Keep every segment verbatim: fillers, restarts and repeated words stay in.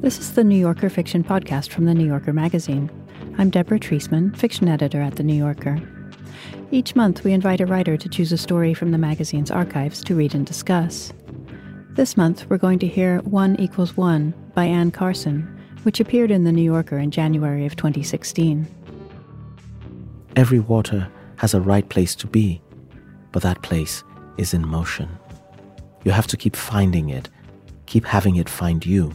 This is the New Yorker Fiction Podcast from The New Yorker magazine. I'm Deborah Treisman, fiction editor at The New Yorker. Each month, we invite a writer to choose a story from the magazine's archives to read and discuss. This month, we're going to hear One Equals One by Anne Carson, which appeared in The New Yorker in January of twenty sixteen. Every water has a right place to be, but that place is in motion. You have to keep finding it, keep having it find you.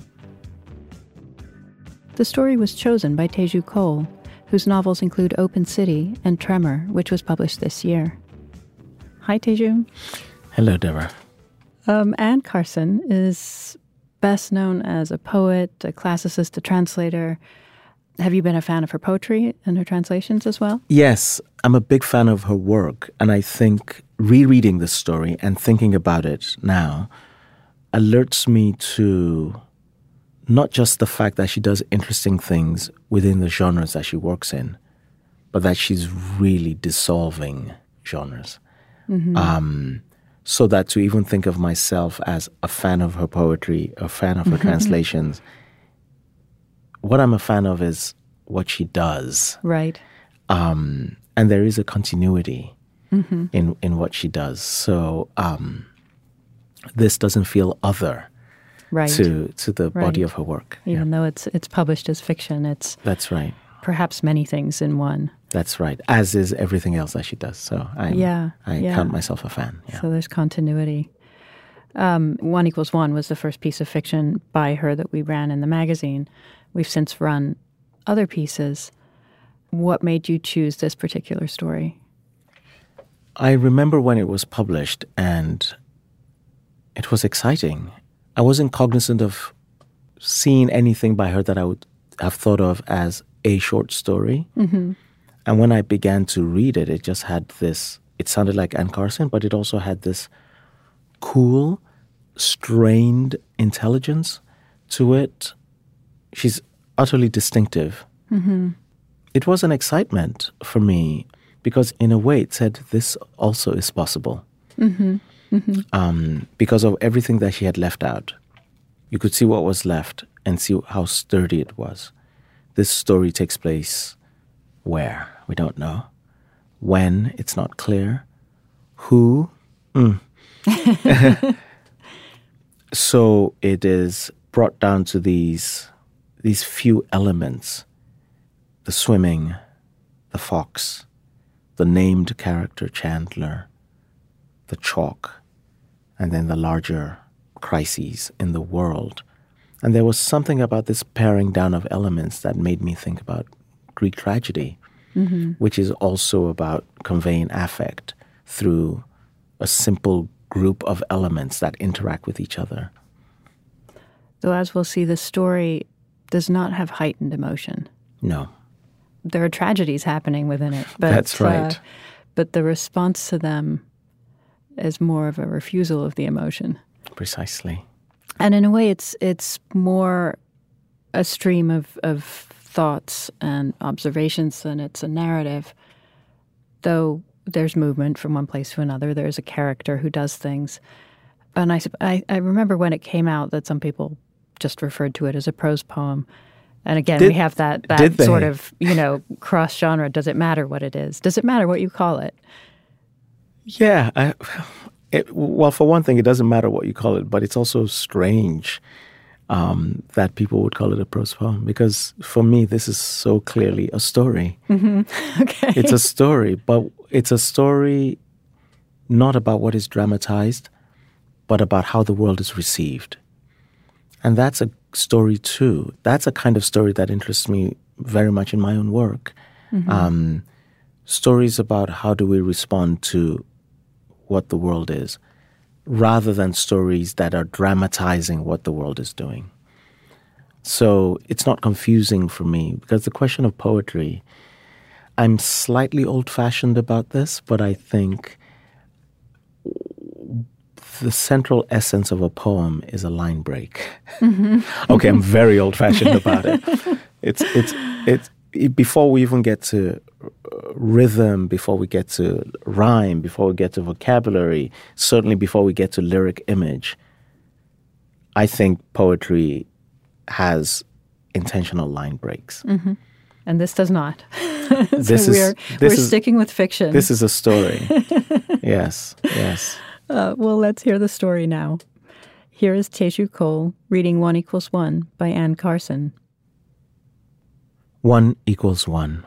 The story was chosen by Teju Cole, whose novels include Open City and Tremor, which was published this year. Hi, Teju. Hello, Deborah. Um, Anne Carson is best known as a poet, a classicist, a translator. Have you been a fan of her poetry and her translations as well? Yes, I'm a big fan of her work, and I think rereading this story and thinking about it now alerts me to not just the fact that she does interesting things within the genres that she works in, but that she's really dissolving genres. Mm-hmm. Um, so that to even think of myself as a fan of her poetry, a fan of her translations, what I'm a fan of is what she does. Right. Um, and there is a continuity mm-hmm. in, in what she does. So um, this doesn't feel other. Right. To to the right. body of her work. Even yeah. though it's it's published as fiction, it's That's right. perhaps many things in one. That's right. As is everything else that she does. So I yeah, I yeah. count myself a fan. Yeah. So there's continuity. Um, One Equals One was the first piece of fiction by her that we ran in the magazine. We've since run other pieces. What made you choose this particular story? I remember when it was published, and it was exciting. I wasn't cognizant of seeing anything by her that I would have thought of as a short story. Mm-hmm. And when I began to read it, it just had this, it sounded like Anne Carson, but it also had this cool, strained intelligence to it. She's utterly distinctive. Mm-hmm. It was an excitement for me because in a way it said this also is possible. Mm-hmm. Mm-hmm. Um, because of everything that she had left out. You could see what was left and see how sturdy it was. This story takes place where? We don't know. When? It's not clear. Who? Mm. So it is brought down to these, these few elements. The swimming, the fox, the named character Chandler, the chalk, and then the larger crises in the world. And there was something about this paring down of elements that made me think about Greek tragedy, mm-hmm. which is also about conveying affect through a simple group of elements that interact with each other. So as we'll see, the story does not have heightened emotion. No. There are tragedies happening within it. But, That's right. Uh, but the response to them is more of a refusal of the emotion. Precisely. And in a way, it's it's more a stream of, of thoughts and observations than it's a narrative. Though there's movement from one place to another, there's a character who does things. And I, I, I remember when it came out that some people just referred to it as a prose poem. And again, did, we have that, that sort of, you know, cross-genre. Does it matter what it is? Does it matter what you call it? Yeah. I, it, well, for one thing, it doesn't matter what you call it, but it's also strange um, that people would call it a prose poem because for me, this is so clearly a story. Mm-hmm. Okay. It's a story, but it's a story not about what is dramatized, but about how the world is received. And that's a story too. That's a kind of story that interests me very much in my own work. Mm-hmm. Um, stories about how do we respond to what the world is, rather than stories that are dramatizing what the world is doing. So it's not confusing for me, because the question of poetry, I'm slightly old-fashioned about this, but I think the central essence of a poem is a line break. Mm-hmm. Okay, I'm very old-fashioned about it. It's it's it's it, before we even get to rhythm, before we get to rhyme, before we get to vocabulary, certainly before we get to lyric image, I think poetry has intentional line breaks. Mm-hmm. And this does not. so this we're is, this we're is, sticking with fiction. This is a story. Yes, yes. Uh, well, let's hear the story now. Here is Teju Cole reading One Equals One by Anne Carson. One equals one.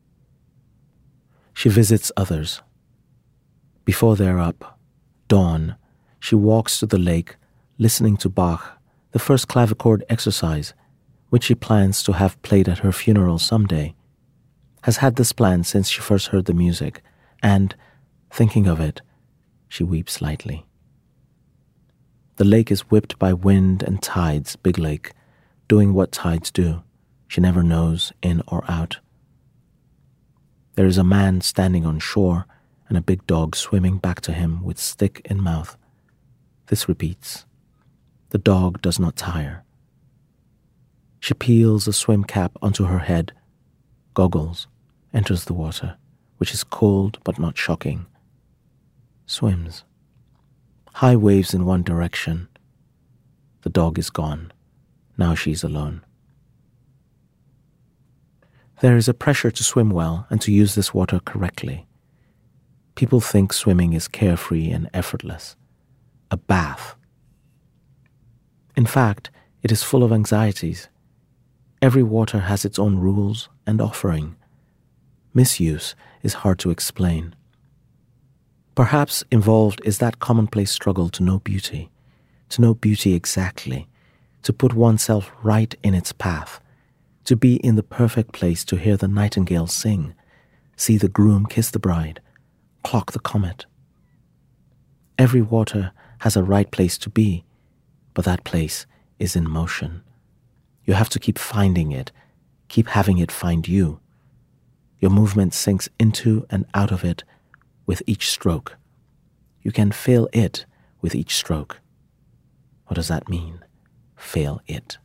She visits others. Before they're up, dawn, she walks to the lake, listening to Bach, the first clavichord exercise, which she plans to have played at her funeral someday, has had this plan since she first heard the music, and, thinking of it, she weeps lightly. The lake is whipped by wind and tides, Big Lake, doing what tides do. She never knows in or out. There is a man standing on shore and a big dog swimming back to him with stick in mouth. This repeats. The dog does not tire. She peels a swim cap onto her head, goggles, enters the water, which is cold but not shocking. Swims. High waves in one direction. The dog is gone. Now she's alone. There is a pressure to swim well and to use this water correctly. People think swimming is carefree and effortless. A bath. In fact, it is full of anxieties. Every water has its own rules and offering. Misuse is hard to explain. Perhaps involved is that commonplace struggle to know beauty, to know beauty exactly, to put oneself right in its path, to be in the perfect place to hear the nightingale sing, see the groom kiss the bride, clock the comet. Every water has a right place to be, but that place is in motion. You have to keep finding it, keep having it find you. Your movement sinks into and out of it with each stroke. You can feel it with each stroke. What does that mean? Feel it.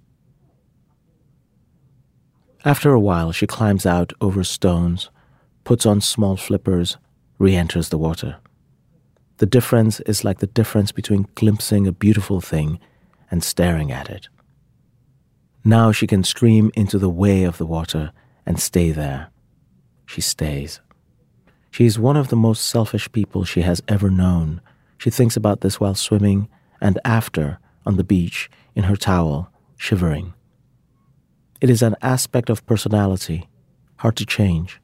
After a while, she climbs out over stones, puts on small flippers, re-enters the water. The difference is like the difference between glimpsing a beautiful thing and staring at it. Now she can stream into the way of the water and stay there. She stays. She is one of the most selfish people she has ever known. She thinks about this while swimming and after, on the beach, in her towel, shivering. It is an aspect of personality, hard to change.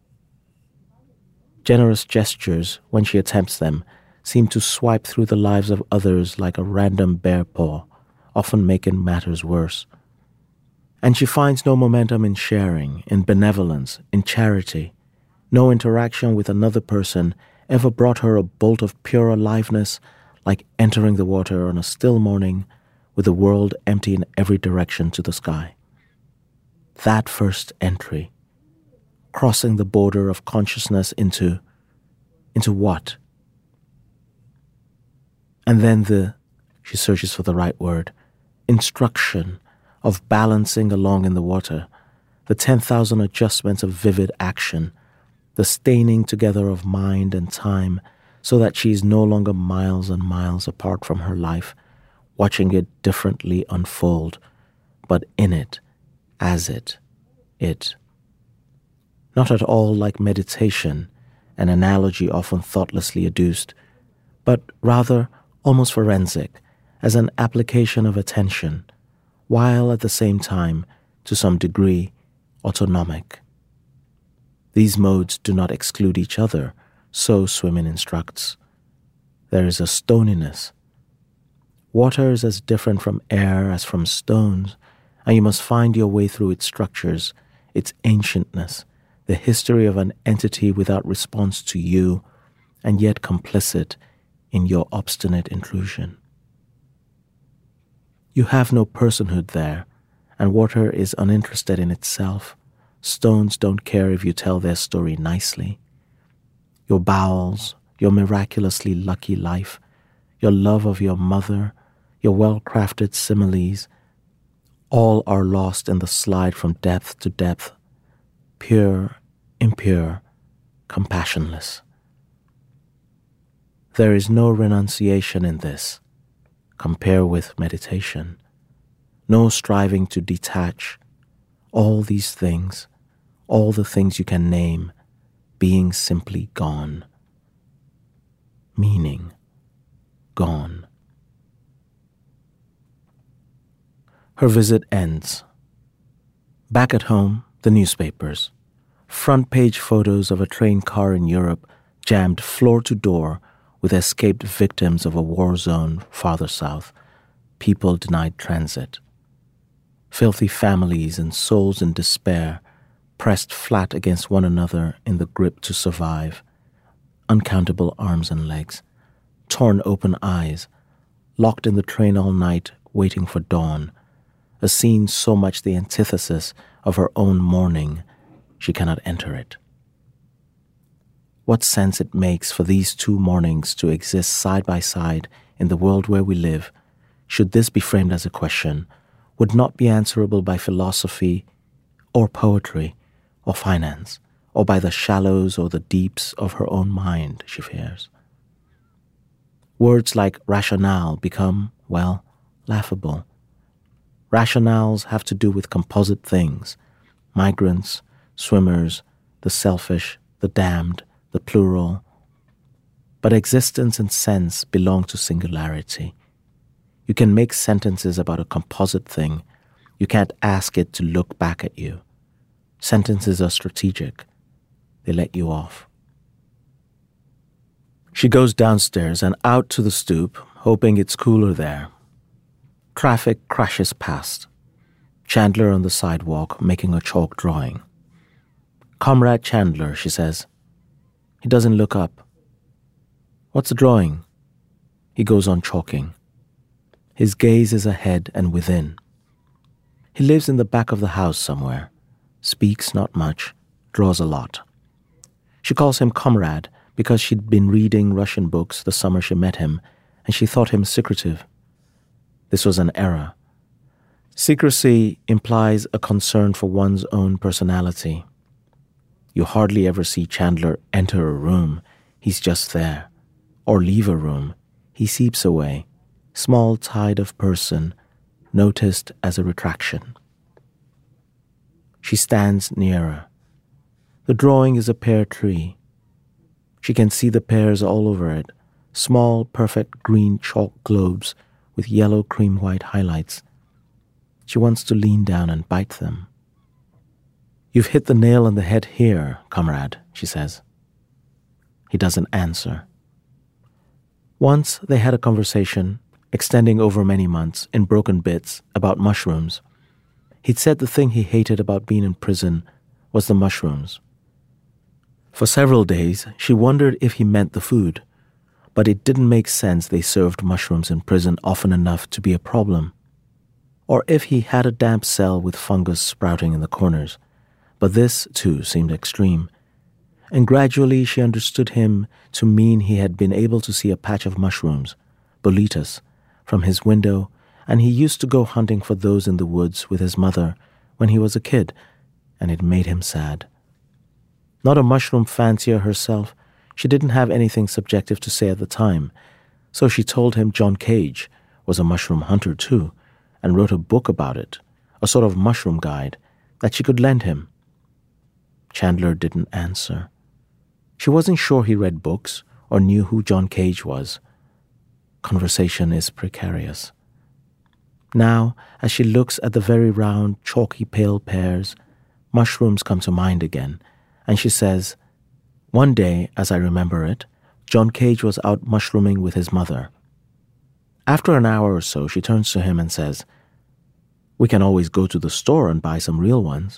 Generous gestures, when she attempts them, seem to swipe through the lives of others like a random bear paw, often making matters worse. And she finds no momentum in sharing, in benevolence, in charity. No interaction with another person ever brought her a bolt of pure aliveness, like entering the water on a still morning with the world empty in every direction to the sky. That first entry, crossing the border of consciousness into, into what? And then the, she searches for the right word, instruction of balancing along in the water, the ten thousand adjustments of vivid action, the staining together of mind and time, so that she is no longer miles and miles apart from her life, watching it differently unfold, but in it, as it, it. Not at all like meditation, an analogy often thoughtlessly adduced, but rather almost forensic, as an application of attention, while at the same time, to some degree, autonomic. These modes do not exclude each other, so swimming instructs. There is a stoniness. Water is as different from air as from stones, and you must find your way through its structures, its ancientness, the history of an entity without response to you, and yet complicit in your obstinate intrusion. You have no personhood there, and water is uninterested in itself. Stones don't care if you tell their story nicely. Your bowels, your miraculously lucky life, your love of your mother, your well-crafted similes, all are lost in the slide from depth to depth, pure, impure, compassionless. There is no renunciation in this. Compare with meditation. no striving to detach. All these things, all the things you can name, being simply gone. Meaning gone. Her visit ends. Back at home, the newspapers. Front page photos of a train car in Europe jammed floor to door with escaped victims of a war zone farther south, people denied transit. Filthy families and souls in despair pressed flat against one another in the grip to survive. Uncountable arms and legs, torn open eyes, locked in the train all night waiting for dawn, a scene so much the antithesis of her own mourning, she cannot enter it. What sense it makes for these two mournings to exist side by side in the world where we live, should this be framed as a question, would not be answerable by philosophy or poetry or finance, or by the shallows or the deeps of her own mind, she fears. Words like rationale become, well, laughable. Rationales have to do with composite things, migrants, swimmers, the selfish, the damned, the plural. But existence and sense belong to singularity. You can make sentences about a composite thing. You can't ask it to look back at you. Sentences are strategic. They let you off. She goes downstairs and out to the stoop, hoping it's cooler there. Traffic crashes past. Chandler on the sidewalk making a chalk drawing. Comrade Chandler, she says. He doesn't look up. What's the drawing? He goes on chalking. His gaze is ahead and within. He lives in the back of the house somewhere. Speaks not much, draws a lot. She calls him comrade because she'd been reading Russian books the summer she met him, and she thought him secretive. This was an error. Secrecy implies a concern for one's own personality. You hardly ever see Chandler enter a room. He's just there. Or leave a room. He seeps away. Small tide of person, noticed as a retraction. She stands nearer. The drawing is a pear tree. She can see the pears all over it, small, perfect green chalk globes with yellow cream-white highlights. She wants to lean down and bite them. You've hit the nail on the head here, comrade, she says. He doesn't answer. Once they had a conversation, extending over many months, in broken bits, about mushrooms. He'd said the thing he hated about being in prison was the mushrooms. For several days, she wondered if he meant the food, but it didn't make sense they served mushrooms in prison often enough to be a problem. Or if he had a damp cell with fungus sprouting in the corners. But this, too, seemed extreme. And gradually she understood him to mean he had been able to see a patch of mushrooms, boletus, from his window, and he used to go hunting for those in the woods with his mother when he was a kid, and it made him sad. Not a mushroom fancier herself, she didn't have anything subjective to say at the time, so she told him John Cage was a mushroom hunter too, and wrote a book about it, a sort of mushroom guide, that she could lend him. Chandler didn't answer. She wasn't sure he read books or knew who John Cage was. Conversation is precarious. Now, as she looks at the very round, chalky pale pears, mushrooms come to mind again, and she says, one day, as I remember it, John Cage was out mushrooming with his mother. After an hour or so, she turns to him and says, we can always go to the store and buy some real ones.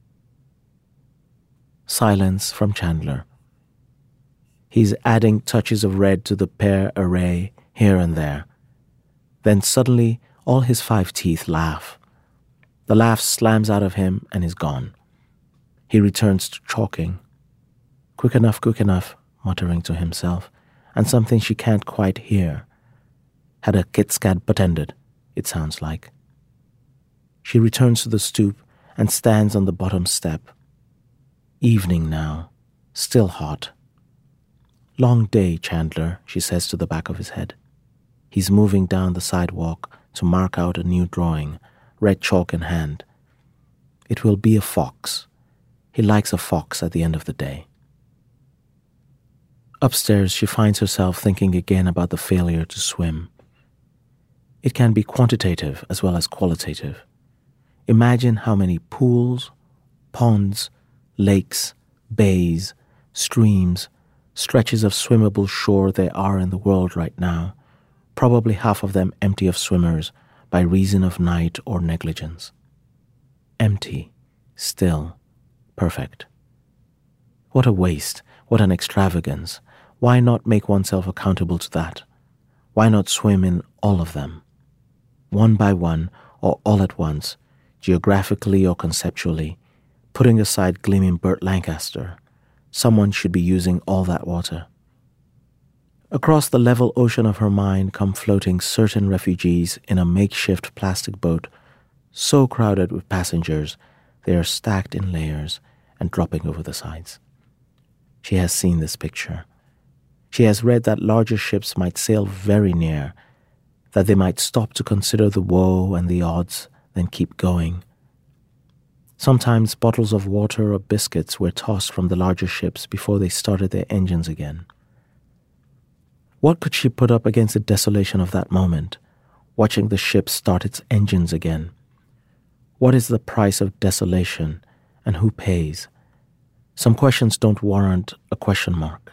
Silence from Chandler. He's adding touches of red to the pear array here and there. Then suddenly, all his five teeth laugh. The laugh slams out of him and is gone. He returns to chalking. Quick enough, quick enough, muttering to himself, and something she can't quite hear. Had a Kitscad pretended, it sounds like. She returns to the stoop and stands on the bottom step. Evening now, still hot. Long day, Chandler, she says to the back of his head. He's moving down the sidewalk to mark out a new drawing, red chalk in hand. It will be a fox. He likes a fox at the end of the day. Upstairs, she finds herself thinking again about the failure to swim. It can be quantitative as well as qualitative. Imagine how many pools, ponds, lakes, bays, streams, stretches of swimmable shore there are in the world right now, probably half of them empty of swimmers by reason of night or negligence. Empty, still, perfect. What a waste, what an extravagance. Why not make oneself accountable to that? Why not swim in all of them? One by one, or all at once, geographically or conceptually, putting aside gleaming Burt Lancaster, someone should be using all that water. Across the level ocean of her mind come floating certain refugees in a makeshift plastic boat, so crowded with passengers they are stacked in layers and dropping over the sides. She has seen this picture. She has read that larger ships might sail very near, that they might stop to consider the woe and the odds, then keep going. Sometimes bottles of water or biscuits were tossed from the larger ships before they started their engines again. What could she put up against the desolation of that moment, watching the ship start its engines again? What is the price of desolation, and who pays? Some questions don't warrant a question mark.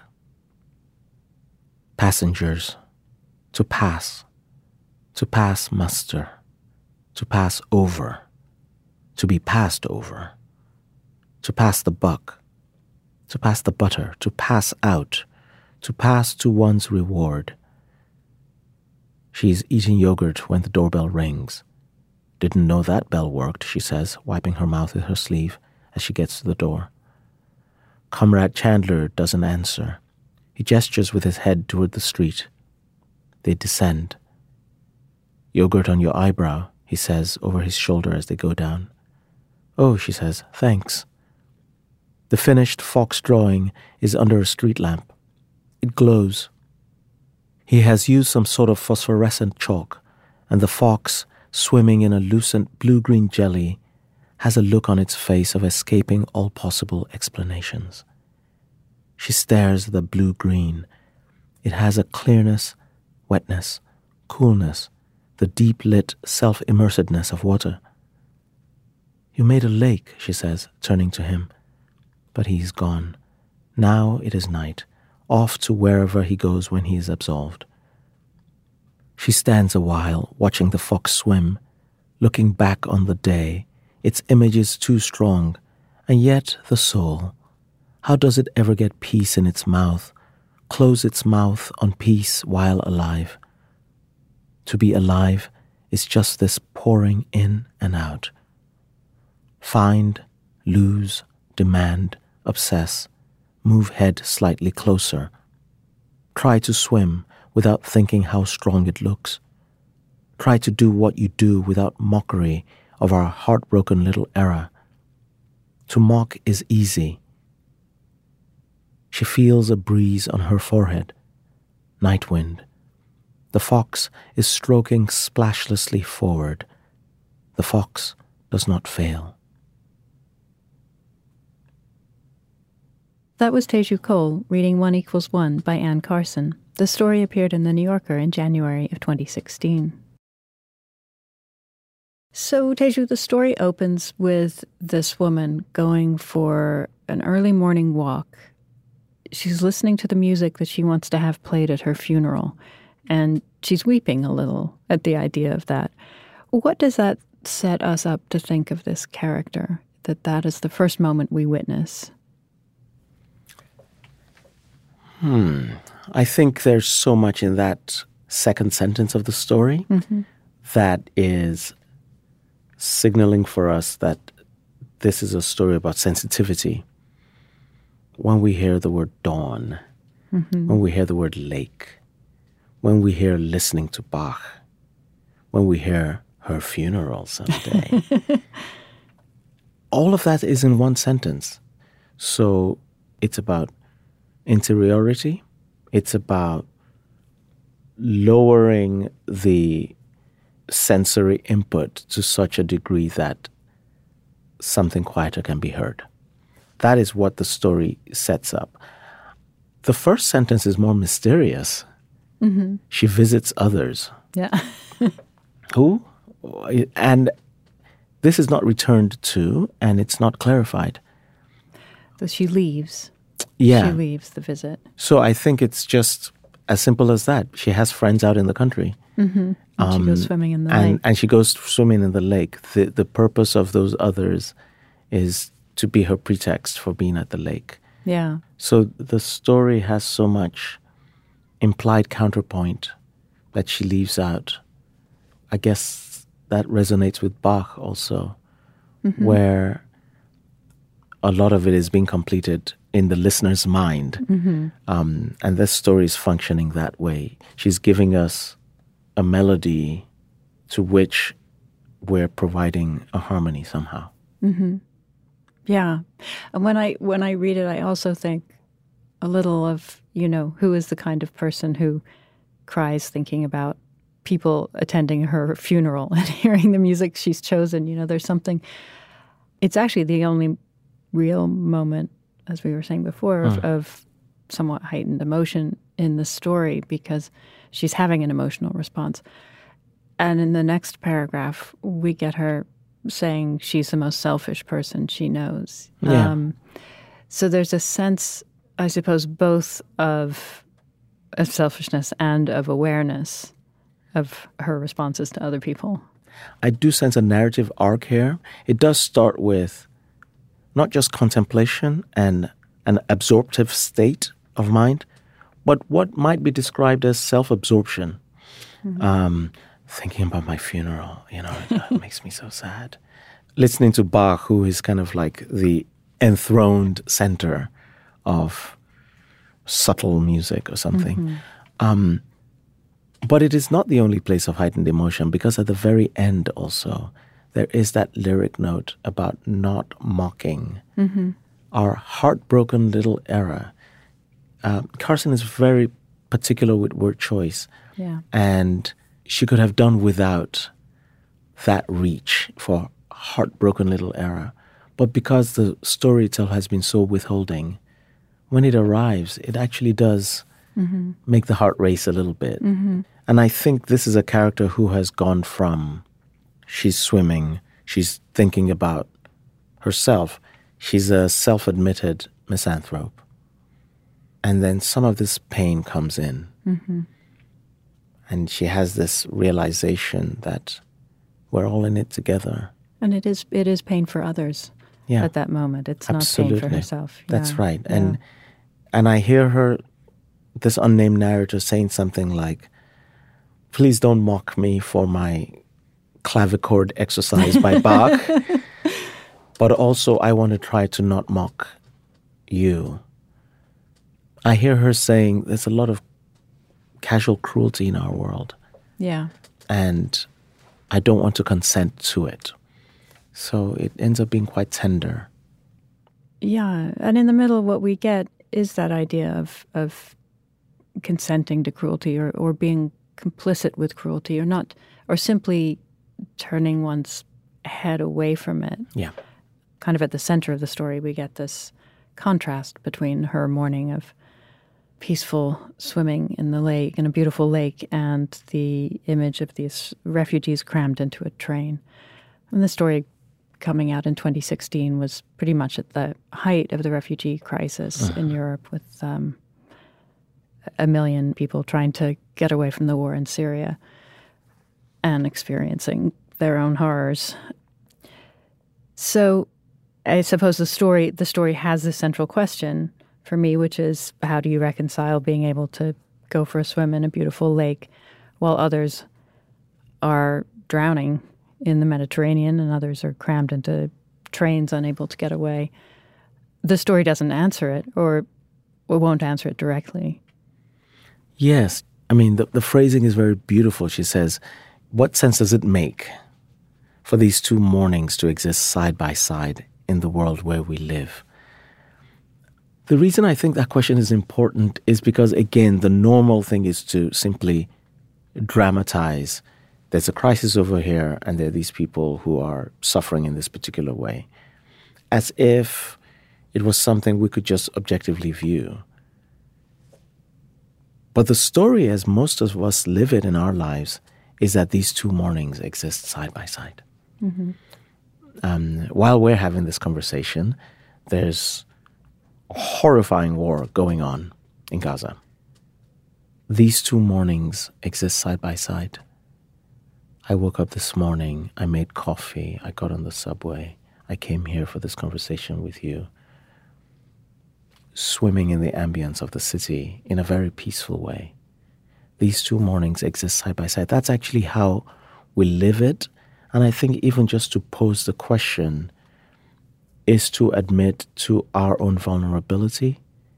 Passengers, to pass, to pass muster, to pass over, to be passed over, to pass the buck, to pass the butter, to pass out, to pass to one's reward. She is eating yogurt when the doorbell rings. Didn't know that bell worked, she says, wiping her mouth with her sleeve as she gets to the door. Comrade Chandler doesn't answer. He gestures with his head toward the street. They descend. Yogurt on your eyebrow, he says over his shoulder as they go down. Oh, she says, thanks. The finished fox drawing is under a street lamp. It glows. He has used some sort of phosphorescent chalk, and the fox, swimming in a lucent blue-green jelly, has a look on its face of escaping all possible explanations. She stares at the blue-green. It has a clearness, wetness, coolness, the deep-lit self-immersedness of water. You made a lake, she says, turning to him. But he is gone. Now it is night, off to wherever he goes when he is absolved. She stands a while, watching the fox swim, looking back on the day, its images too strong, and yet the soul. How does it ever get peace in its mouth, close its mouth on peace while alive? To be alive is just this pouring in and out. Find, lose, demand, obsess, move head slightly closer. Try to swim without thinking how strong it looks. Try to do what you do without mockery of our heartbroken little era. To mock is easy. She feels a breeze on her forehead. Night wind. The fox is stroking splashlessly forward. The fox does not fail. That was Teju Cole reading One Equals One by Anne Carson. The story appeared in The New Yorker in January of twenty sixteen. So, Teju, the story opens with this woman going for an early morning walk. She's listening to the music that she wants to have played at her funeral, and she's weeping a little at the idea of that. What does that set us up to think of this character, that that is the first moment we witness? Hmm. I think there's so much in that second sentence of the story mm-hmm. that is signaling for us that this is a story about sensitivity. When we hear the word dawn, mm-hmm. when we hear the word lake, when we hear listening to Bach, when we hear her funeral someday, all of that is in one sentence. So it's about interiority. It's about lowering the sensory input to such a degree that something quieter can be heard. That is what the story sets up. The first sentence is more mysterious. Mm-hmm. She visits others. Yeah. Who? And this is not returned to, and it's not clarified. So she leaves. Yeah. She leaves the visit. So I think it's just as simple as that. She has friends out in the country. Mm-hmm. And um, she goes swimming in the and, lake. And she goes swimming in the lake. The, the purpose of those others is to be her pretext for being at the lake. Yeah. So the story has so much implied counterpoint that she leaves out. I guess that resonates with Bach also, mm-hmm. where a lot of it is being completed in the listener's mind. Mm-hmm. Um, and this story is functioning that way. She's giving us a melody to which we're providing a harmony somehow. Mm-hmm. Yeah. And when I when I read it, I also think a little of, you know, who is the kind of person who cries thinking about people attending her funeral and hearing the music she's chosen. You know, there's something, it's actually the only real moment, as we were saying before, of, mm. of somewhat heightened emotion in the story because she's having an emotional response. And in the next paragraph, we get her saying she's the most selfish person she knows. Yeah. Um, so there's a sense, I suppose, both of, of selfishness and of awareness of her responses to other people. I do sense a narrative arc here. It does start with not just contemplation and an absorptive state of mind, but what might be described as self-absorption. Mm-hmm. Um, thinking about my funeral, you know, it makes me so sad. Listening to Bach, who is kind of like the enthroned center of subtle music or something. Mm-hmm. Um, but it is not the only place of heightened emotion, because at the very end also, there is that lyric note about not mocking mm-hmm. our heartbroken little era. Uh, Carson is very particular with word choice. Yeah. And she could have done without that reach for heartbroken little era. But because the story itself has been so withholding, when it arrives, it actually does mm-hmm. make the heart race a little bit. Mm-hmm. And I think this is a character who has gone from, she's swimming, she's thinking about herself. She's a self-admitted misanthrope. And then some of this pain comes in. Mm-hmm. And she has this realization that we're all in it together. And it is it is pain for others yeah. at that moment. It's Absolutely. not pain for herself. That's yeah. right. Yeah. And and I hear her, this unnamed narrator, saying something like, please don't mock me for my clavichord exercise by Bach, but also I want to try to not mock you. I hear her saying there's a lot of casual cruelty in our world. Yeah. And I don't want to consent to it. So it ends up being quite tender. Yeah. And in the middle, what we get is that idea of of consenting to cruelty or, or being complicit with cruelty or not, or simply turning one's head away from it. Yeah. Kind of at the center of the story, we get this contrast between her mourning of peaceful swimming in the lake, in a beautiful lake, and the image of these refugees crammed into a train. And the story coming out in twenty sixteen was pretty much at the height of the refugee crisis uh-huh. in Europe, with um, a million people trying to get away from the war in Syria and experiencing their own horrors. So I suppose the story the story has this central question for me, which is, how do you reconcile being able to go for a swim in a beautiful lake while others are drowning in the Mediterranean and others are crammed into trains unable to get away? The story doesn't answer it, or it won't answer it directly. Yes. I mean, the, the phrasing is very beautiful. She says, what sense does it make for these two mournings to exist side by side in the world where we live? The reason I think that question is important is because, again, the normal thing is to simply dramatize there's a crisis over here, and there are these people who are suffering in this particular way, as if it was something we could just objectively view. But the story, as most of us live it in our lives, is that these two mornings exist side by side. Mm-hmm. Um, while we're having this conversation, there's a horrifying war going on in Gaza. These two mornings exist side by side. I woke up this morning, I made coffee, I got on the subway, I came here for this conversation with you, swimming in the ambience of the city in a very peaceful way. These two mornings exist side by side. That's actually how we live it. And I think even just to pose the question is to admit to our own vulnerability,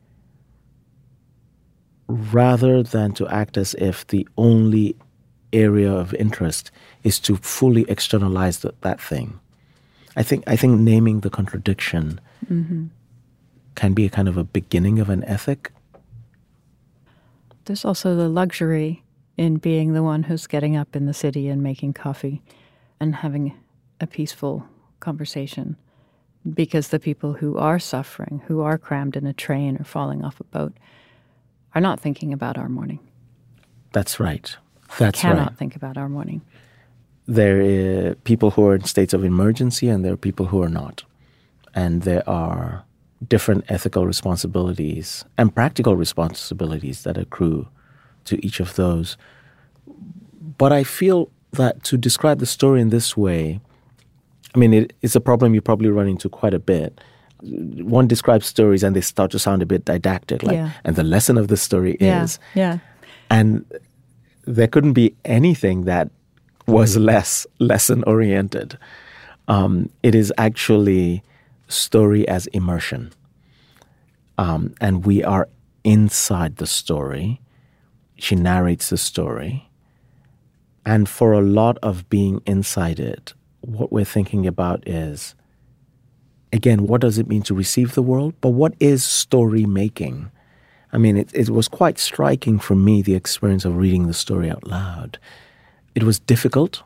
rather than to act as if the only area of interest is to fully externalize the, that thing. I think I think naming the contradiction mm-hmm. can be a kind of a beginning of an ethic. There's also the luxury in being the one who's getting up in the city and making coffee and having a peaceful conversation, because the people who are suffering, who are crammed in a train or falling off a boat, are not thinking about our morning. That's right. That's cannot right. think about our morning. There are people who are in states of emergency, and there are people who are not. And there are different ethical responsibilities and practical responsibilities that accrue to each of those. But I feel that to describe the story in this way, I mean, it, it's a problem you probably run into quite a bit. One describes stories and they start to sound a bit didactic, like, yeah. and the lesson of the story yeah. is. Yeah. And there couldn't be anything that was less lesson-oriented. Um, it is actually story as immersion. Um, and we are inside the story. She narrates the story. And for a lot of being inside it, what we're thinking about is, again, what does it mean to receive the world? But what is story making? I mean, it, it was quite striking for me, the experience of reading the story out loud. It was difficult,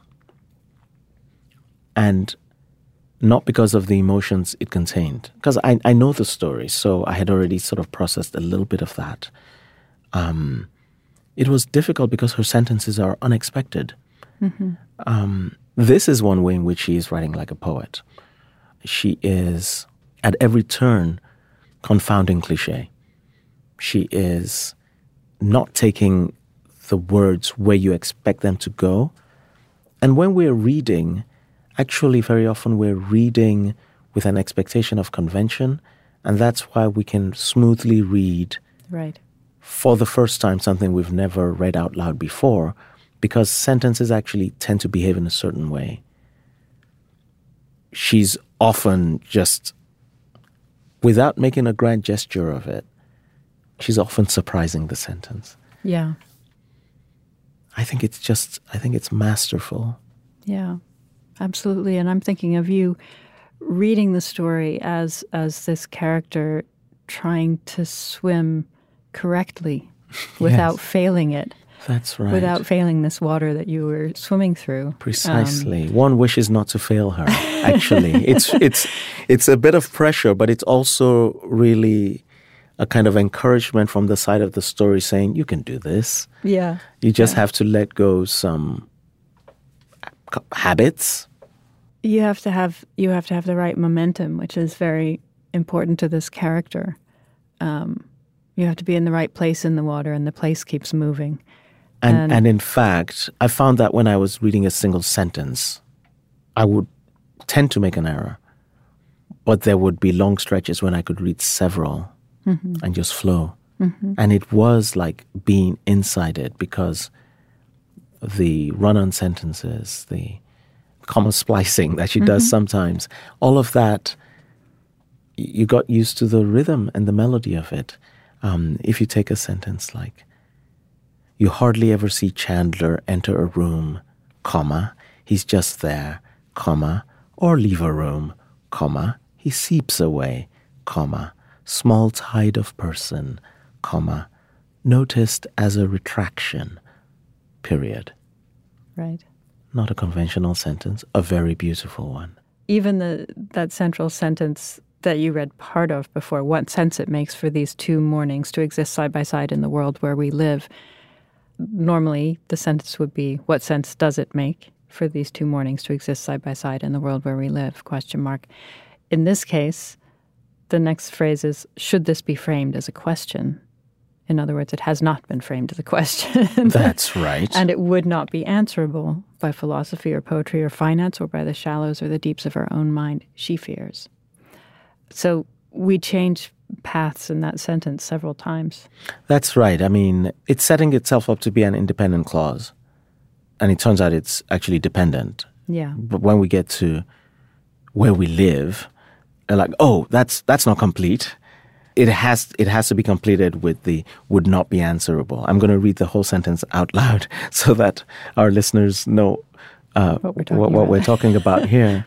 and not because of the emotions it contained. Because I, I know the story, so I had already sort of processed a little bit of that. Um, it was difficult because her sentences are unexpected. Mm-hmm. Um, this is one way in which she is writing like a poet. She is, at every turn, confounding cliché. She is not taking the words where you expect them to go. And when we're reading, actually very often we're reading with an expectation of convention, and that's why we can smoothly read right. for the first time something we've never read out loud before, because sentences actually tend to behave in a certain way. She's often just, without making a grand gesture of it, she's often surprising the sentence. Yeah. I think it's just, I think it's masterful. Yeah, absolutely. And I'm thinking of you reading the story as as this character trying to swim correctly without Yes. failing it. That's right. Without failing this water that you were swimming through. Precisely. Um, One wishes not to fail her, actually. it's it's it's a bit of pressure, but it's also really a kind of encouragement from the side of the story saying, you can do this. Yeah. You just yeah. have to let go some habits. You have to have you have to have the right momentum, which is very important to this character. Um, you have to be in the right place in the water, and the place keeps moving. And, and and in fact, I found that when I was reading a single sentence, I would tend to make an error. But there would be long stretches when I could read several mm-hmm. and just flow. Mm-hmm. And it was like being inside it, because the run-on sentences, the comma splicing that she mm-hmm. does sometimes, all of that, you got used to the rhythm and the melody of it. Um, if you take a sentence like, you hardly ever see Chandler enter a room, comma, he's just there, comma, or leave a room, comma, he seeps away, comma, small tide of person, comma, noticed as a retraction, period. Right. not a conventional sentence, a very beautiful one. Even the that central sentence that you read part of before, what sense it makes for these two mornings to exist side by side in the world where we live. Normally, the sentence would be, what sense does it make for these two mornings to exist side by side in the world where we live, question mark. In this case, the next phrase is, should this be framed as a question? In other words, it has not been framed as a question. That's right. And it would not be answerable by philosophy or poetry or finance or by the shallows or the deeps of her own mind, she fears. So we change paths in that sentence several times. That's right. I mean, it's setting itself up to be an independent clause. And it turns out it's actually dependent. Yeah. But when we get to where we live, they're like, oh, that's that's not complete. It has it has to be completed with the would not be answerable. I'm going to read the whole sentence out loud so that our listeners know uh, what, we're talking, what, what we're talking about here.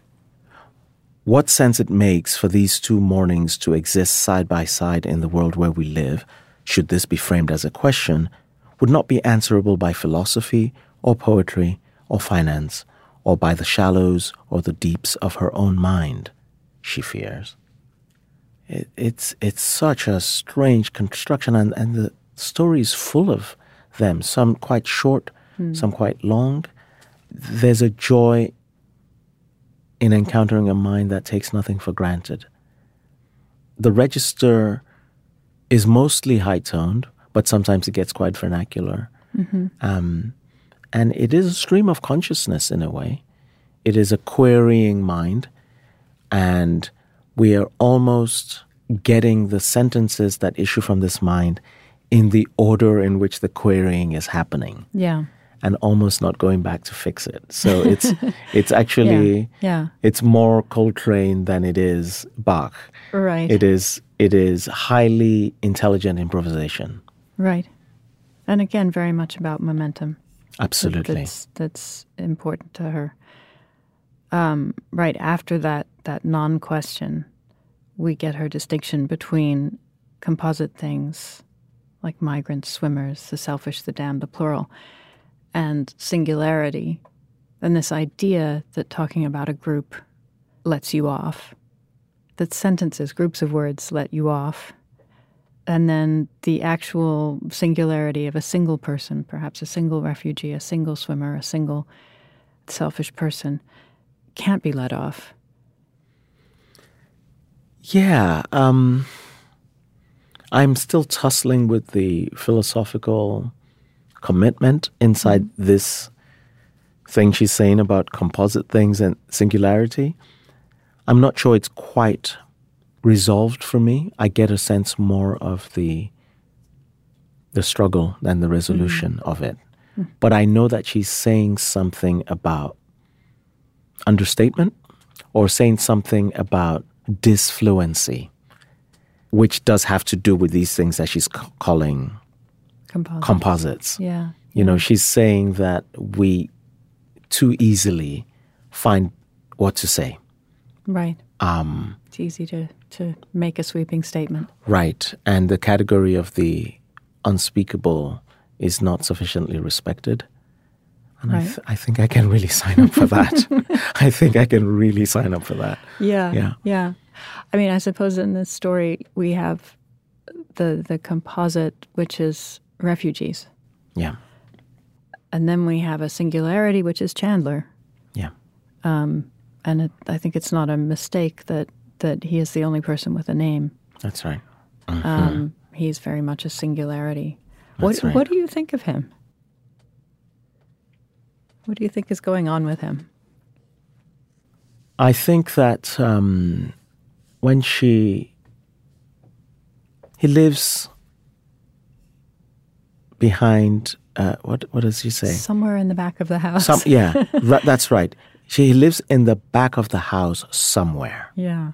What sense it makes for these two mornings to exist side by side in the world where we live, should this be framed as a question, would not be answerable by philosophy or poetry or finance or by the shallows or the deeps of her own mind, she fears. It, it's it's such a strange construction, and, and the story is full of them, some quite short, mm. some quite long. There's a joy in encountering a mind that takes nothing for granted. The register is mostly high-toned, but sometimes it gets quite vernacular. Mm-hmm. Um, and it is a stream of consciousness in a way. It is a querying mind, and we are almost getting the sentences that issue from this mind in the order in which the querying is happening. Yeah. And almost not going back to fix it. So it's it's actually yeah. Yeah. it's more Coltrane than it is Bach. Right. It is it is highly intelligent improvisation. Right. And again, very much about momentum. Absolutely. That's that's important to her. Um, right after that that non-question, we get her distinction between composite things like migrants, swimmers, the selfish, the damned, the plural, and singularity, and this idea that talking about a group lets you off, that sentences, groups of words let you off, and then the actual singularity of a single person, perhaps a single refugee, a single swimmer, a single selfish person, can't be let off. Yeah, um, I'm still tussling with the philosophical commitment inside mm-hmm. this thing she's saying about composite things and singularity. I'm not sure it's quite resolved for me. I get a sense more of the the struggle than the resolution mm-hmm. of it. Mm-hmm. But I know that she's saying something about understatement or saying something about disfluency, which does have to do with these things that she's c- calling Composites. composites. Yeah. You yeah. know, she's saying that we too easily find what to say. Right. Um, it's easy to, to make a sweeping statement. Right. And the category of the unspeakable is not sufficiently respected. And right. I, th- I think I can really sign up for that. I think I can really sign up for that. Yeah. Yeah. Yeah. I mean, I suppose in this story we have the the composite, which is refugees. Yeah. And then we have a singularity, which is Chandler. Yeah. Um, and it, I think it's not a mistake that, that he is the only person with a name. That's right. Mm-hmm. Um, he's very much a singularity. That's What right. What do you think of him? What do you think is going on with him? I think that um, when she... He lives behind... Uh, what what does he say? Somewhere in the back of the house. Some, yeah, right, that's right. She lives in the back of the house somewhere. Yeah.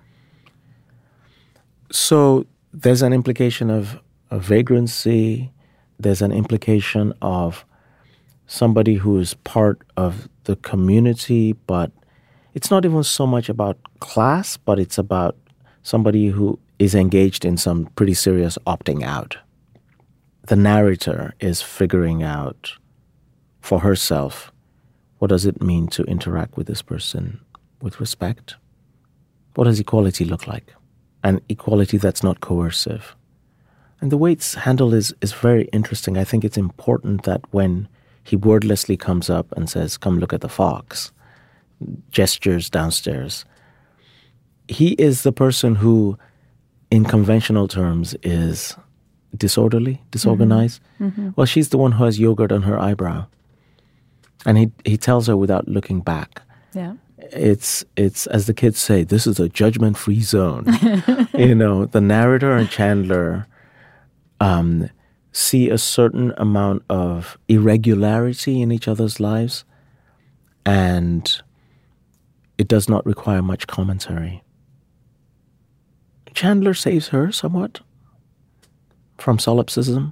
So there's an implication of, of vagrancy. There's an implication of somebody who is part of the community, but it's not even so much about class, but it's about somebody who is engaged in some pretty serious opting out. The narrator is figuring out for herself What does it mean to interact with this person with respect? What does equality look like? An equality that's not coercive. And the way it's handled is, is very interesting. I think it's important that when he wordlessly comes up and says, come look at the fox, gestures downstairs, he is the person who, in conventional terms, is disorderly, disorganized. Mm-hmm. Mm-hmm. Well, she's the one who has yogurt on her eyebrow. And he he tells her without looking back. Yeah. It's, it's as the kids say, this is a judgment-free zone. You know, the narrator and Chandler um, see a certain amount of irregularity in each other's lives, and it does not require much commentary. Chandler saves her somewhat from solipsism.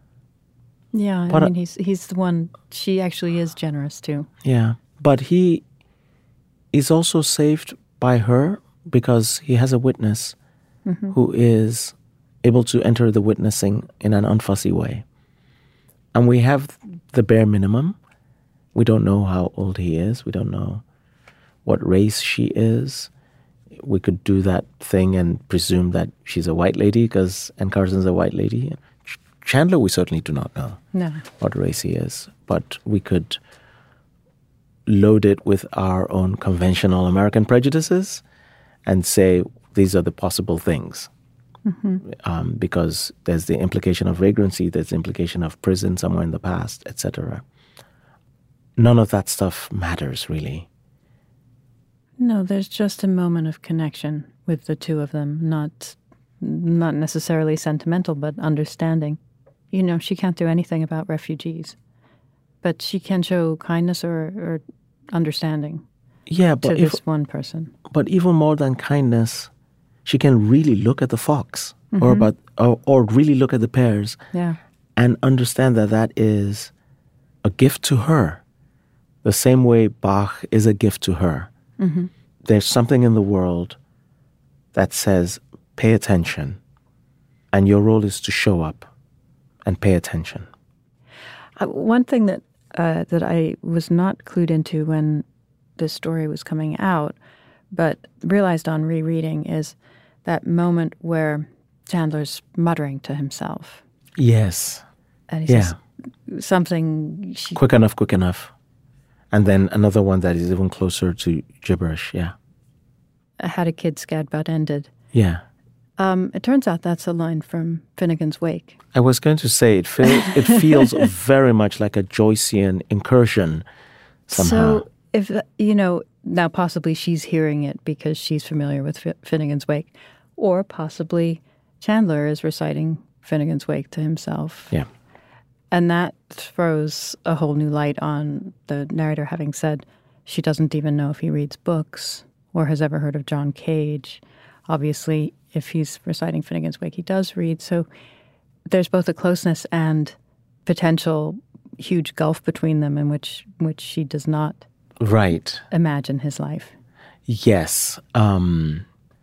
Yeah, I but, mean, he's he's the one, she actually is generous too. Yeah, but he is also saved by her because he has a witness mm-hmm. who is able to enter the witnessing in an unfussy way. And we have the bare minimum. We don't know how old he is. We don't know what race she is. We could do that thing and presume that she's a white lady because Anne Carson's a white lady. Chandler, we certainly do not know no. what race he is, but we could load it with our own conventional American prejudices and say these are the possible things. Mm-hmm. Um, because there's the implication of vagrancy, there's the implication of prison somewhere in the past, et cetera. None of that stuff matters, really. No, there's just a moment of connection with the two of them, not not necessarily sentimental, but understanding. You know, she can't do anything about refugees, but she can show kindness or, or understanding yeah, but to if, this one person. But even more than kindness, she can really look at the fox mm-hmm. or, about, or, or really look at the pears yeah. and understand that that is a gift to her, the same way Bach is a gift to her. Mm-hmm. There's something in the world that says, pay attention, and your role is to show up and pay attention. Uh, one thing that uh, that I was not clued into when this story was coming out, but realized on rereading, is that moment where Chandler's muttering to himself. Yes. And he yeah. says something... She, quick enough, quick enough. And then another one that is even closer to gibberish, yeah. Had a kid scared but ended. Yeah. Um, it turns out that's a line from Finnegan's Wake. I was going to say, it feels, it feels very much like a Joycean incursion somehow. So, if, you know, now possibly she's hearing it because she's familiar with F- Finnegan's Wake, or possibly Chandler is reciting Finnegan's Wake to himself. Yeah. And that throws a whole new light on the narrator having said she doesn't even know if he reads books or has ever heard of John Cage. Obviously, if he's reciting Finnegan's Wake, he does read. So there's both a closeness and potential huge gulf between them in which which she does not right. imagine his life. Yes. Um,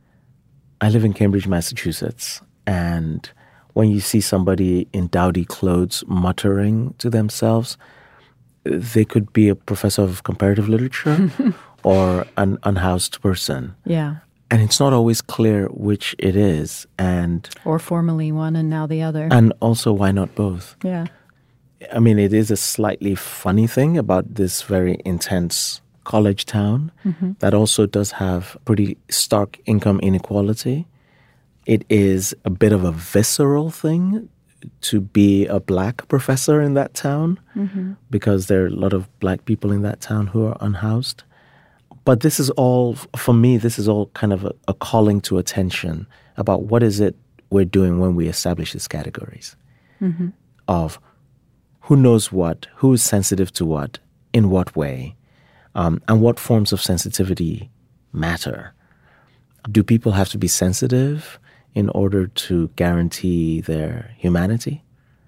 I live in Cambridge, Massachusetts, and when you see somebody in dowdy clothes muttering to themselves, they could be a professor of comparative literature or an unhoused person. Yeah. And it's not always clear which it is. And or formerly one and now the other. And also, why not both? Yeah. I mean, it is a slightly funny thing about this very intense college town mm-hmm. that also does have pretty stark income inequality. It is a bit of a visceral thing to be a black professor in that town mm-hmm. because there are a lot of black people in that town who are unhoused. But this is all, for me, this is all kind of a, a calling to attention about what is it we're doing when we establish these categories mm-hmm. of who knows what, who is sensitive to what, in what way, um, and what forms of sensitivity matter. Do people have to be sensitive in order to guarantee their humanity?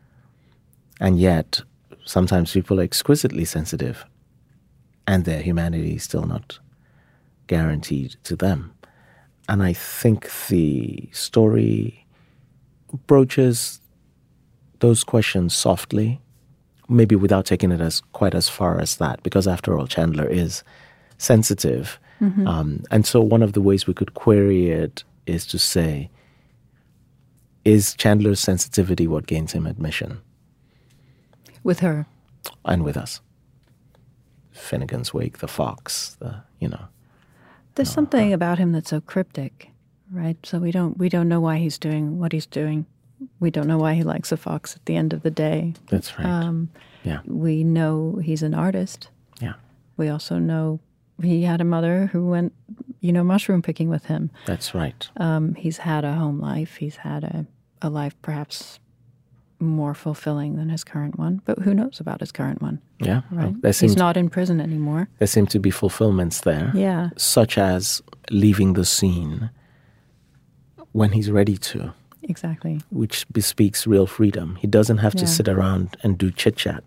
And yet, sometimes people are exquisitely sensitive and their humanity is still not guaranteed to them. And I think the story broaches those questions softly, maybe without taking it as quite as far as that, because after all, Chandler is sensitive. Mm-hmm. Um, and so one of the ways we could query it is to say, is Chandler's sensitivity what gains him admission? With her. And with us. Finnegan's Wake, the fox, the, you know. There's you know, something uh, about him that's so cryptic, right? So we don't we don't know why he's doing what he's doing. We don't know why he likes a fox at the end of the day. That's right. Um, yeah. We know he's an artist. Yeah. We also know he had a mother who went, you know, mushroom picking with him. That's right. Um, he's had a home life. He's had a, a life perhaps more fulfilling than his current one. But who knows about his current one? Yeah. Right? Well, he's not in prison anymore. There seem to be fulfillments there. Yeah. Such as leaving the scene when he's ready to. Exactly. Which bespeaks real freedom. He doesn't have to yeah. sit around and do chit-chat.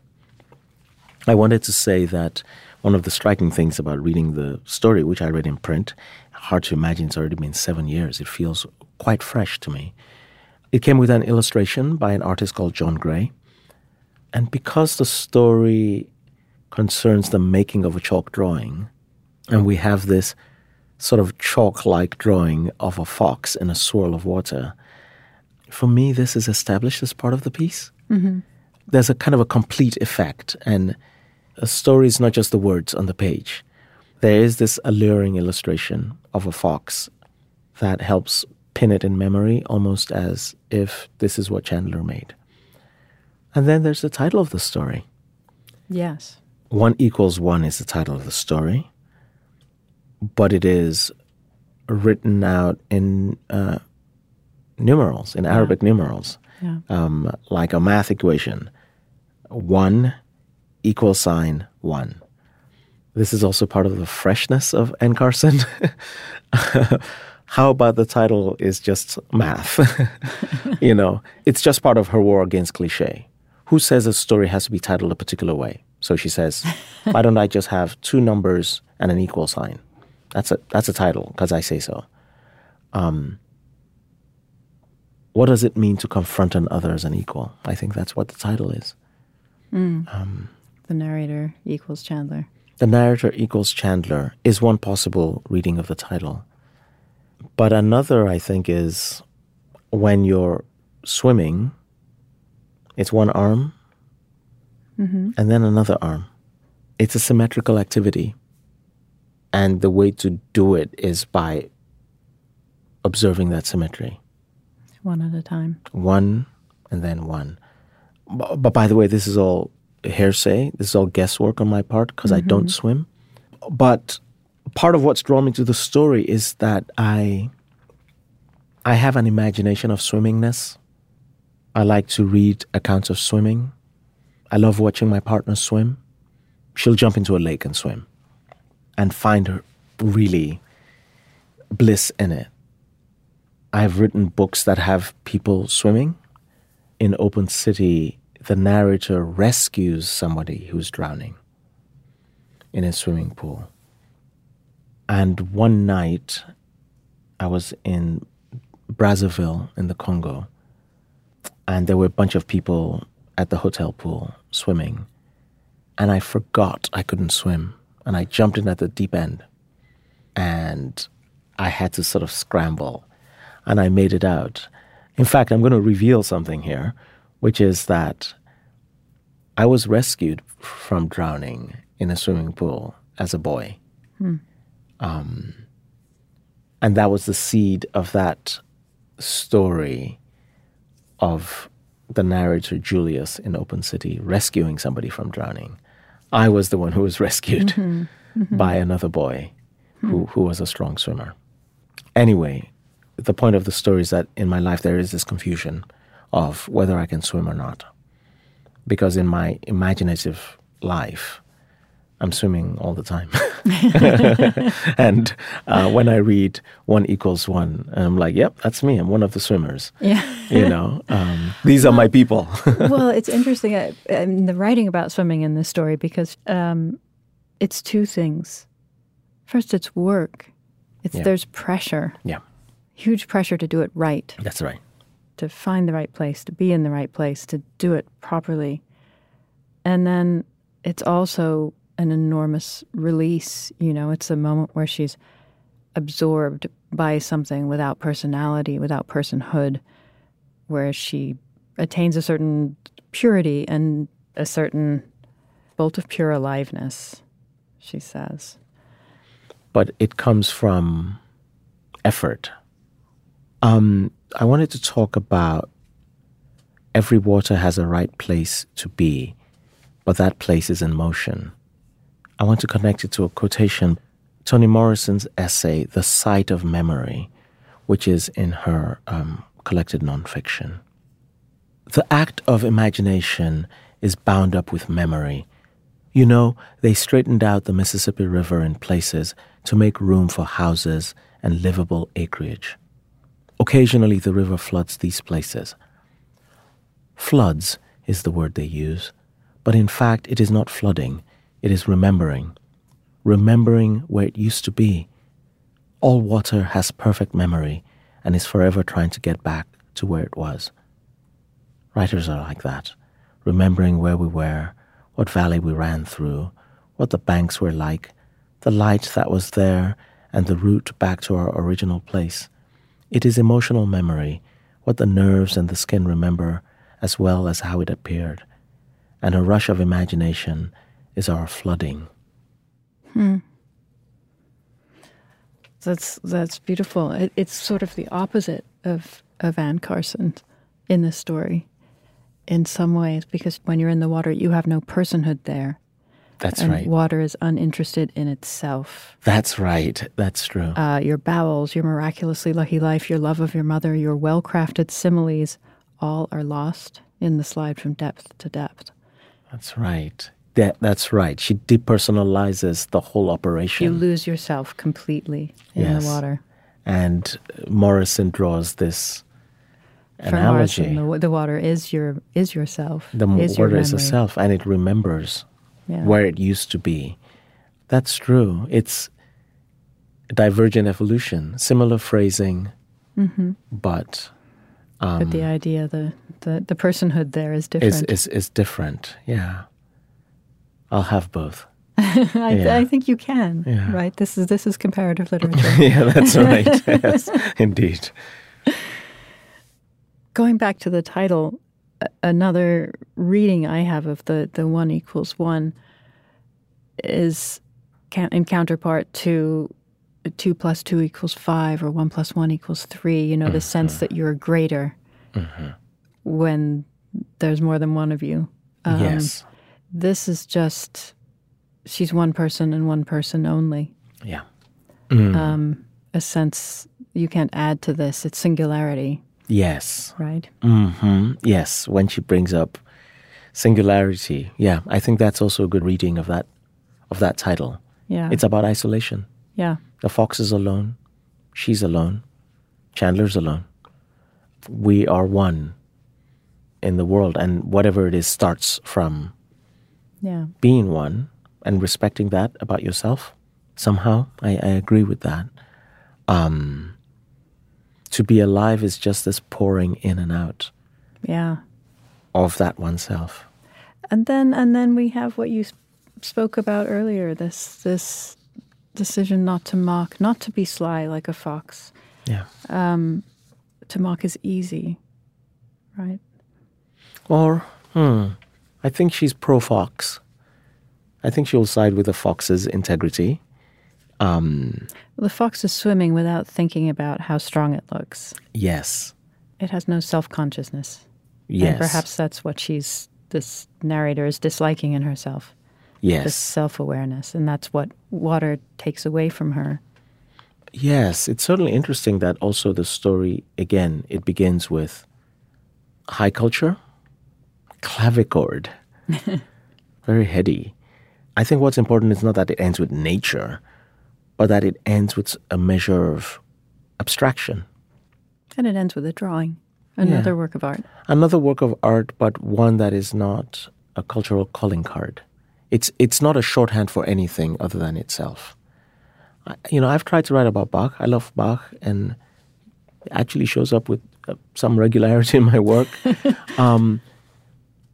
I wanted to say that one of the striking things about reading the story, which I read in print, hard to imagine it's already been seven years. It feels quite fresh to me. It came with an illustration by an artist called John Gray. And because the story concerns the making of a chalk drawing, and we have this sort of chalk-like drawing of a fox in a swirl of water, for me, this is established as part of the piece. Mm-hmm. There's a kind of a complete effect, and a story is not just the words on the page. There is this alluring illustration of a fox that helps pin it in memory, almost as if this is what Chandler made. And then there's the title of the story. Yes. One equals one is the title of the story, but it is written out in uh, numerals, in Arabic yeah. numerals, yeah. Um, like a math equation. One equal sign one. This is also part of the freshness of N. Carson. How about the title is just math? You know, it's just part of her war against cliche. Who says a story has to be titled a particular way? So she says, why don't I just have two numbers and an equal sign? That's a that's a title, because I say so. Um, what does it mean to confront an other as an equal? I think that's what the title is. Mm. Um, the narrator equals Chandler. The narrator equals Chandler is one possible reading of the title. But another, I think, is when you're swimming, it's one arm mm-hmm. and then another arm. It's a symmetrical activity. And the way to do it is by observing that symmetry. One at a time. One and then one. But, but by the way, this is all hearsay. This is all guesswork on my part because mm-hmm. I don't swim. But part of what's drawn me to the story is that I, I have an imagination of swimmingness. I like to read accounts of swimming. I love watching my partner swim. She'll jump into a lake and swim and find her really bliss in it. I've written books that have people swimming. In Open City, the narrator rescues somebody who's drowning in a swimming pool. And one night, I was in Brazzaville in the Congo, and there were a bunch of people at the hotel pool swimming, and I forgot I couldn't swim, and I jumped in at the deep end, and I had to sort of scramble, and I made it out. In fact, I'm going to reveal something here, which is that I was rescued from drowning in a swimming pool as a boy. Hmm. Um, and that was the seed of that story of the narrator Julius in Open City rescuing somebody from drowning. I was the one who was rescued mm-hmm. Mm-hmm. by another boy who, who was a strong swimmer. Anyway, the point of the story is that in my life there is this confusion of whether I can swim or not. Because in my imaginative life, I'm swimming all the time. And uh, when I read one equals one, I'm like, yep, that's me. I'm one of the swimmers. Yeah. You know, um, these well, are my people. Well, it's interesting, uh, in the writing about swimming in this story, because um, it's two things. First, it's work. It's yeah. There's pressure. Yeah. Huge pressure to do it right. That's right. To find the right place, to be in the right place, to do it properly. And then it's also an enormous release. You know, it's a moment where she's absorbed by something without personality, without personhood, where she attains a certain purity and a certain bolt of pure aliveness, she says. But it comes from effort. Um, I wanted to talk about every water has a right place to be, but that place is in motion. I want to connect it to a quotation, Toni Morrison's essay, The Sight of Memory, which is in her um, collected nonfiction. The act of imagination is bound up with memory. You know, they straightened out the Mississippi River in places to make room for houses and livable acreage. Occasionally the river floods these places. Floods is the word they use, but in fact it is not flooding, it is remembering. Remembering where it used to be. All water has perfect memory and is forever trying to get back to where it was. Writers are like that, remembering where we were, what valley we ran through, what the banks were like, the light that was there, and the route back to our original place. It is emotional memory, what the nerves and the skin remember, as well as how it appeared. And a rush of imagination is our flooding. Hmm. That's that's beautiful. It, it's sort of the opposite of, of Anne Carson in this story, in some ways, because when you're in the water, you have no personhood there. That's and right. Water is uninterested in itself. That's right. That's true. Uh, your bowels, your miraculously lucky life, your love of your mother, your well-crafted similes, all are lost in the slide from depth to depth. That's right. That, that's right. She depersonalizes the whole operation. You lose yourself completely in yes. the water. And Morrison draws this For analogy. Morrison, the, the water is your is yourself. The is water your is a self, and it remembers yeah. where it used to be. That's true. It's divergent evolution, similar phrasing, mm-hmm. but um, but the idea, the, the the personhood there is different. Is is is different. Yeah, I'll have both. I, yeah. I think you can. Yeah. Right. This is this is comparative literature. yeah, that's right. Yes, indeed. Going back to the title, another reading I have of the, the one equals one is in counterpart to two plus two equals five or one plus one equals three. You know, the mm-hmm. sense that you're greater mm-hmm. when there's more than one of you. Um, yes. This is just, she's one person and one person only. Yeah. Mm. Um, a sense you can't add to this. It's singularity. Yes. Right? Mm-hmm. Yes, when she brings up singularity. Yeah, I think that's also a good reading of that of that title. Yeah. It's about isolation. Yeah. The fox is alone. She's alone. Chandler's alone. We are one in the world, and whatever it is starts from yeah. being one and respecting that about yourself. Somehow, I, I agree with that. Um... To be alive is just this pouring in and out yeah. of that oneself. And then and then we have what you spoke about earlier, this this decision not to mock, not to be sly like a fox. Yeah. Um, to mock is easy, right? Or, hmm, I think she's pro-fox. I think she'll side with the fox's integrity. Um, well, the fox is swimming without thinking about how strong it looks. Yes. It has no self-consciousness. Yes. And perhaps that's what she's, this narrator is disliking in herself. Yes. This self-awareness. And that's what water takes away from her. Yes. It's certainly interesting that also the story, again, it begins with high culture, clavichord, very heady. I think what's important is not that it ends with nature, or that it ends with a measure of abstraction. And it ends with a drawing, another yeah. work of art. Another work of art, but one that is not a cultural calling card. It's it's not a shorthand for anything other than itself. I, you know, I've tried to write about Bach. I love Bach, and it actually shows up with uh, some regularity in my work. um,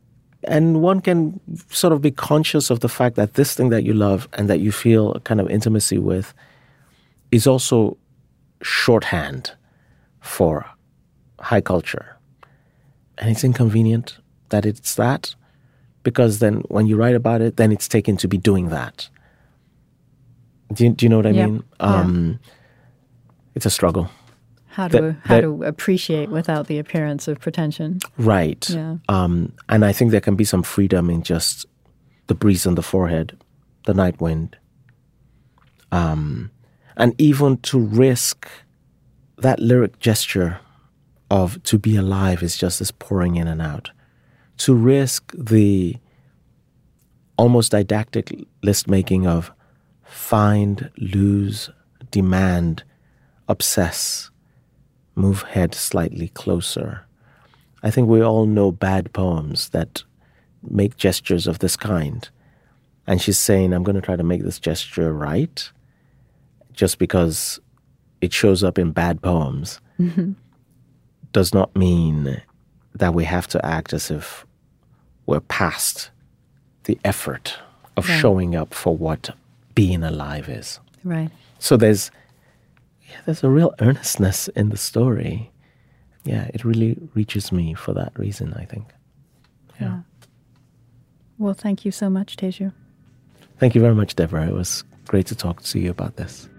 and one can sort of be conscious of the fact that this thing that you love and that you feel a kind of intimacy with is also shorthand for high culture. And it's inconvenient that it's that, because then when you write about it, then it's taken to be doing that. Do you, do you know what I yep. mean? Um, yeah. It's a struggle. How to that, how that, to appreciate without the appearance of pretension. Right. Yeah. Um, and I think there can be some freedom in just the breeze on the forehead, the night wind. Um, and even to risk that lyric gesture of to be alive is just this pouring in and out. To risk the almost didactic list making of find, lose, demand, obsess, move head slightly closer. I think we all know bad poems that make gestures of this kind. And she's saying, I'm going to try to make this gesture right, just because it shows up in bad poems, mm-hmm. does not mean that we have to act as if we're past the effort of right. showing up for what being alive is. Right. So there's yeah, there's a real earnestness in the story. Yeah, it really reaches me for that reason, I think. Yeah. yeah. Well, thank you so much, Teju. Thank you very much, Deborah. It was great to talk to you about this.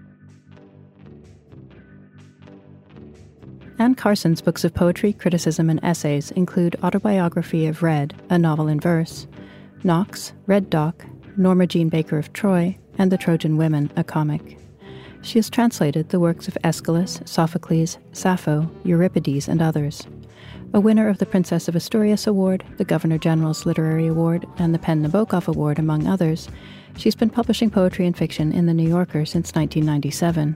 Anne Carson's books of poetry, criticism, and essays include Autobiography of Red, a novel in verse, Knox, Red Doc, Norma Jean Baker of Troy, and The Trojan Women, a comic. She has translated the works of Aeschylus, Sophocles, Sappho, Euripides, and others. A winner of the Princess of Asturias Award, the Governor General's Literary Award, and the PEN Nabokov Award, among others, she's been publishing poetry and fiction in The New Yorker since nineteen ninety-seven.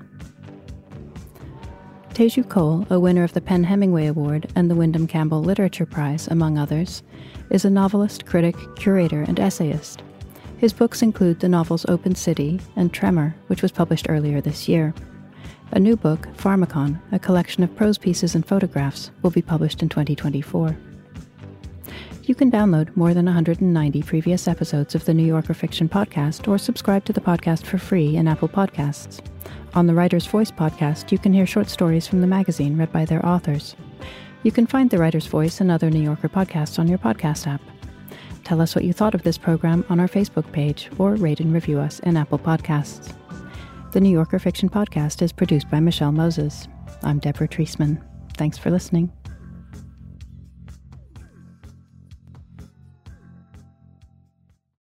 Teju Cole, a winner of the PEN Hemingway Award and the Wyndham Campbell Literature Prize, among others, is a novelist, critic, curator, and essayist. His books include the novels Open City and Tremor, which was published earlier this year. A new book, Pharmacon, a collection of prose pieces and photographs, will be published in twenty twenty-four. You can download more than one hundred ninety previous episodes of the New Yorker Fiction Podcast or subscribe to the podcast for free in Apple Podcasts. On the Writer's Voice podcast, you can hear short stories from the magazine read by their authors. You can find The Writer's Voice and other New Yorker podcasts on your podcast app. Tell us what you thought of this program on our Facebook page or rate and review us in Apple Podcasts. The New Yorker Fiction Podcast is produced by Michelle Moses. I'm Deborah Treisman. Thanks for listening.